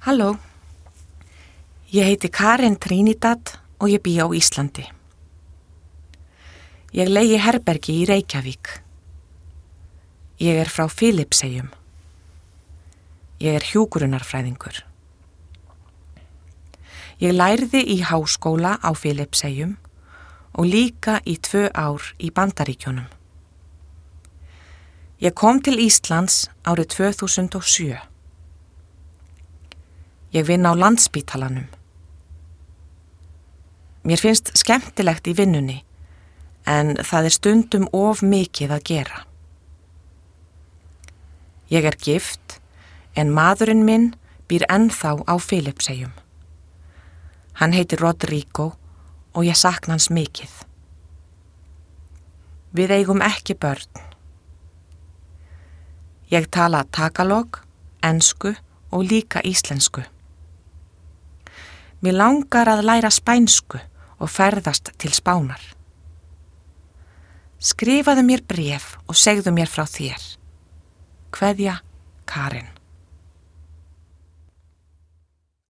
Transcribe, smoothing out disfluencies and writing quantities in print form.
Halló, ég heiti Karen Trinidad og ég bý á Íslandi. Ég leigi herbergi í Reykjavík. Ég er frá Filippseyjum. Ég er hjúkrunarfræðingur. Ég lærði í háskóla á Filippseyjum og líka í 2 ár í Bandaríkjunum. Ég kom til Íslands árið 2007. Ég vinn á Landspítalanum. Mér finnst skemmtilegt í vinnunni, en það er stundum of mikið að gera. Ég er gift, en maðurinn minn býr ennþá á Filippseyjum. Hann heitir Rodrigo og ég sakna hans mikið. Við eigum ekki börn. Ég tala tagalog, ensku og líka íslensku. Mér langar að læra spænsku og ferðast til Spánar. Skrifaðu mér bréf og segðu mér frá þér. Kveðja, Karen.